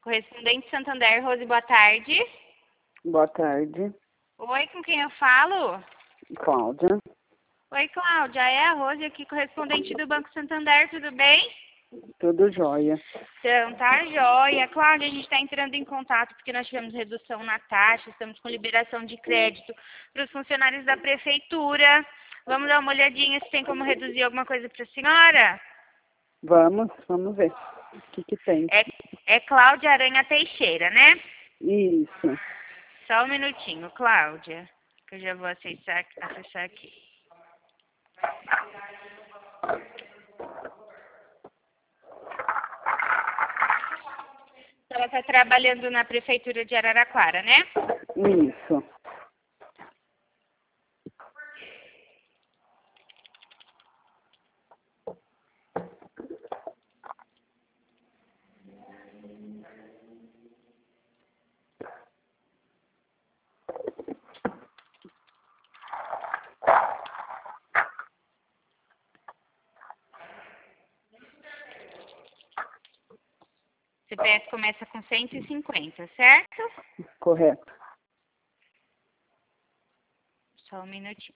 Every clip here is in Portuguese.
Correspondente Santander, Rose, boa tarde. Boa tarde, Oi, com quem eu falo? Cláudia. Oi, Cláudia, é a Rose aqui, correspondente do Banco Santander, tudo bem? Tudo jóia. Então, tá joia. Cláudia, a gente está entrando em contato porque nós tivemos redução na taxa, estamos com liberação de crédito para os funcionários da prefeitura. Vamos dar uma olhadinha se tem como reduzir alguma coisa para a senhora? Vamos ver o que tem. É Cláudia Aranha Teixeira, né? Isso. Só um minutinho, Cláudia, que eu já vou acessar aqui. Ela está trabalhando na prefeitura de Araraquara, né? Isso. CPF começa com 150, certo? Correto. Só um minutinho.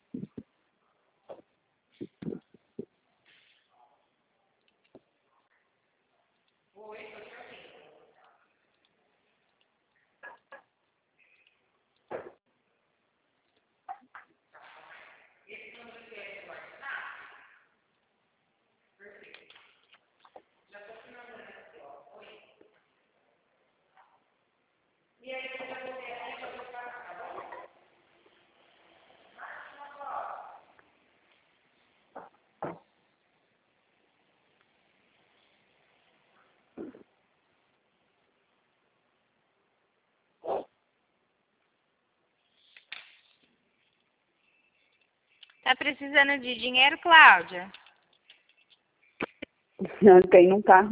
Tá precisando de dinheiro, Cláudia? Quem não tá?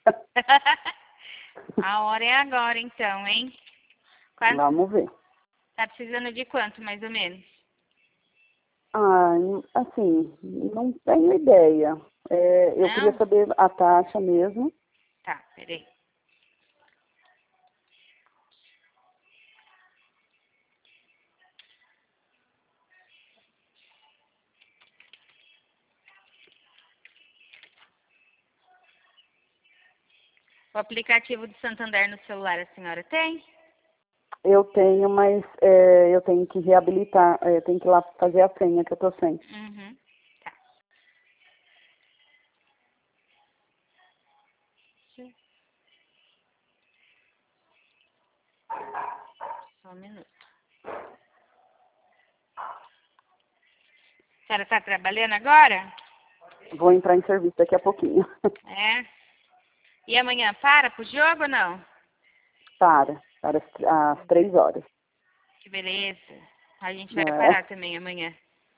A hora é agora, então, hein? Vamos ver. Tá precisando de quanto, mais ou menos? Ah, assim, não tenho ideia. Eu Não? queria saber a taxa mesmo. Tá, peraí. O aplicativo do Santander no celular a senhora tem? Eu tenho, mas eu tenho que reabilitar, tenho que ir lá fazer a senha que eu tô sem. Uhum. Tá. Só um minuto. A senhora tá trabalhando agora? Vou entrar em serviço daqui a pouquinho. É. E amanhã para pro jogo ou não? Para às 3 horas. Que beleza. A gente vai É, parar também amanhã.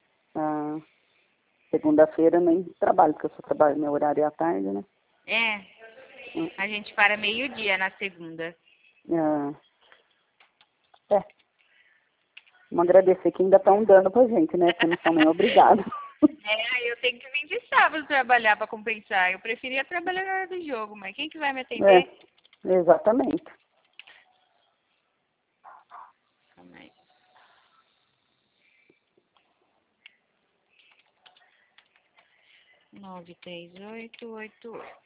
segunda-feira nem trabalho, porque eu só trabalho, meu horário é à tarde, né? É. A gente para meio-dia na segunda. É. Vamos agradecer que ainda estão dando pra gente, né? Que não são nem obrigados. É, eu tenho que vir de sábado trabalhar para compensar. Eu preferia trabalhar na hora do jogo, mas quem que vai me atender? Exatamente. Calma aí. Nove, três, oito, oito, oito.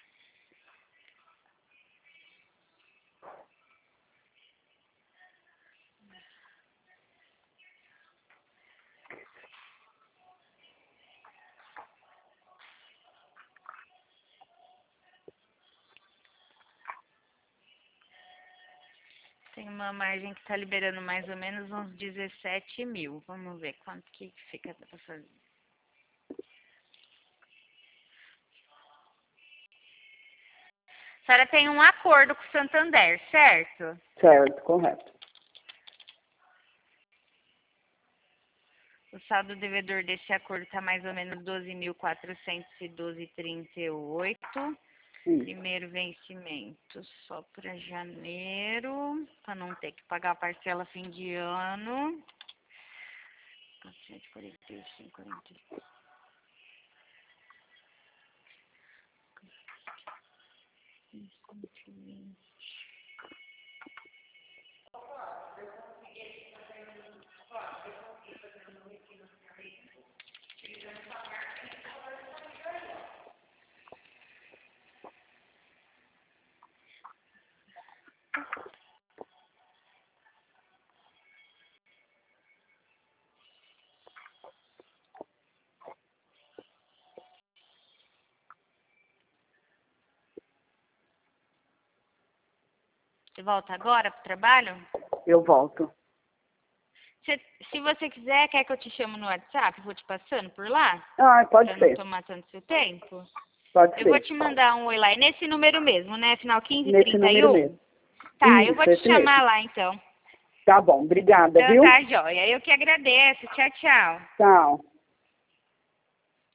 Tem uma margem que está liberando mais ou menos uns 17 mil. Vamos ver quanto que fica para fazer. A senhora tem um acordo com o Santander, certo? Certo, correto. O saldo devedor desse acordo está mais ou menos 12.412,38. Primeiro vencimento só para janeiro, para não ter que pagar a parcela fim de ano. 445, 40. Você volta agora pro trabalho? Eu volto. Se você quiser, quer que eu te chamo no WhatsApp? Vou te passando por lá? Ah, pode Pra não ser. tomar tanto seu tempo? Pode Eu vou ser. te mandar um oi lá. É nesse número mesmo, né? Final Nesse número 1531? mesmo. Tá, eu vou Isso, te esse chamar mesmo. lá então. Tá bom, obrigada, Então viu? tá, joia. Eu que agradeço. Tchau, tchau. Tchau.